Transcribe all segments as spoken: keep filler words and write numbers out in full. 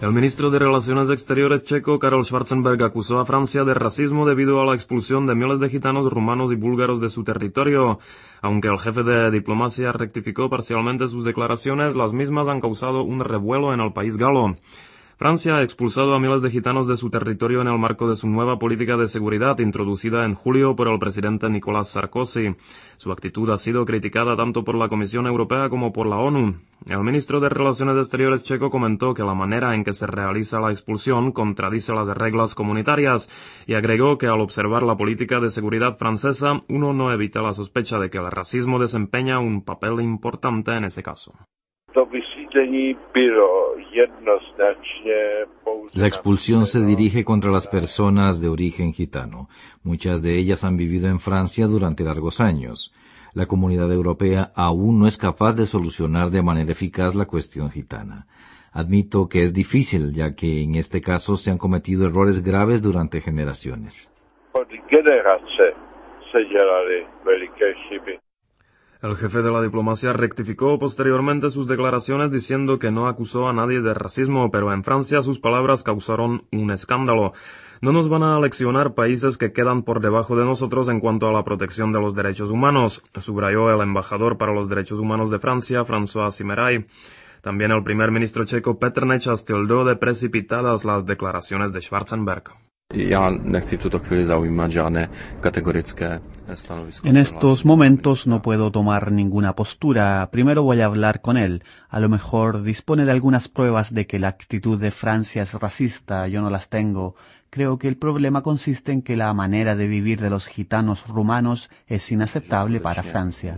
El ministro de Relaciones Exteriores checo, Karel Schwarzenberg, acusó a Francia de racismo debido a la expulsión de miles de gitanos, rumanos y búlgaros de su territorio. Aunque el jefe de diplomacia rectificó parcialmente sus declaraciones, las mismas han causado un revuelo en el país galo. Francia ha expulsado a miles de gitanos de su territorio en el marco de su nueva política de seguridad introducida en julio por el presidente Nicolás Sarkozy. Su actitud ha sido criticada tanto por la Comisión Europea como por la ONU. El ministro de Relaciones Exteriores checo comentó que la manera en que se realiza la expulsión contradice las reglas comunitarias y agregó que al observar la política de seguridad francesa, uno no evita la sospecha de que el racismo desempeña un papel importante en ese caso. La expulsión se dirige contra las personas de origen gitano. Muchas de ellas han vivido en Francia durante largos años. La comunidad europea aún no es capaz de solucionar de manera eficaz la cuestión gitana. Admito que es difícil, ya que en este caso se han cometido errores graves durante generaciones. El jefe de la diplomacia rectificó posteriormente sus declaraciones diciendo que no acusó a nadie de racismo, pero en Francia sus palabras causaron un escándalo. No nos van a leccionar países que quedan por debajo de nosotros en cuanto a la protección de los derechos humanos, subrayó el embajador para los derechos humanos de Francia, François Simeray. También el primer ministro checo Petr Nečas tildó de precipitadas las declaraciones de Schwarzenberg. En estos momentos no puedo tomar ninguna postura. Primero voy a hablar con él. A lo mejor dispone de algunas pruebas de que la actitud de Francia es racista. Yo no las tengo. Creo que el problema consiste en que la manera de vivir de los gitanos rumanos es inaceptable para Francia.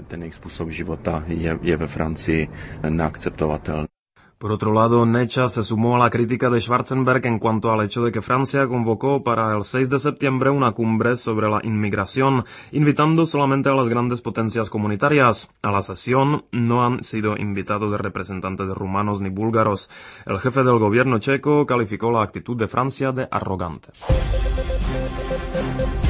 Por otro lado, Nečas se sumó a la crítica de Schwarzenberg en cuanto al hecho de que Francia convocó para el seis de septiembre una cumbre sobre la inmigración, invitando solamente a las grandes potencias comunitarias. A la sesión no han sido invitados representantes rumanos ni búlgaros. El jefe del gobierno checo calificó la actitud de Francia de arrogante.